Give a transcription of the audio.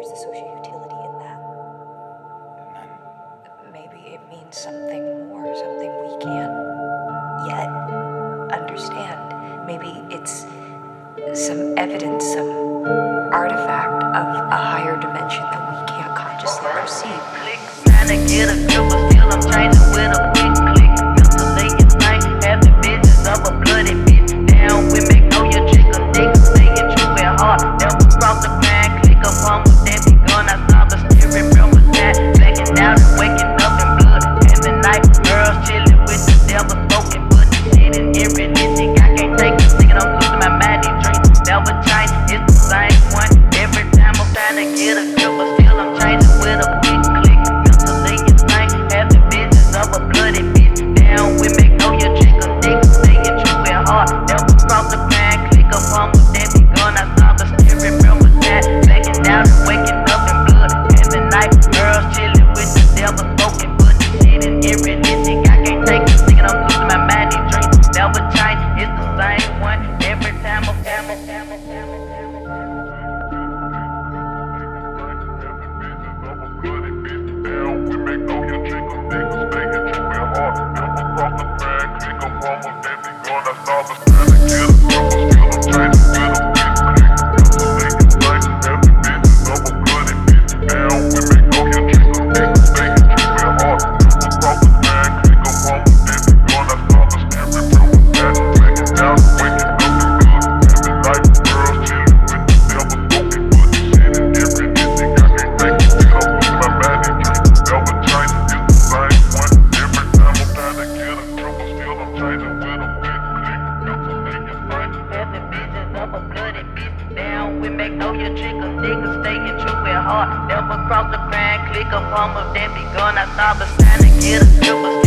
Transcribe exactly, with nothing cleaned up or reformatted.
where's the social utility in that? None. Maybe it means something more, something we can't yet understand. Maybe it's some evidence, some artifact of a higher dimension that we can't consciously perceive. Trying to get a grip, but still I'm changing with a quick click. Mentally night, having visions of a bloody bitch. Down with me, know your chick a nigga, saying true and hard. Never cross the line, click up on with that big gun. I saw the steering wheel was that, blacking out and waking up in blood. Every night, girls chilling with the devil, smoking, putting shit in every religion. I can't take it, thinking I'm losing my mind. These dreams never change, it's the same one. Every time I'm trying to get a grip, but still I'm changing with a quick click. Mentally insane, having visions of a bloody bitch. Down with me, know your chick a nigga, saying true and hard. Never cross the line, click up on with that big gun. I saw the steering wheel was that, blacking out and waking up in blood. Every night, girls chilling with the devil, smoking, putting shit in every religion. I can't take it, thinking I'm losing my mind. These dreams never change, it's the same one. Every time I'm time, I'm time, I'm time, I'm time. Never cross the line, click up on with that big gun. I saw the sign to get a grip.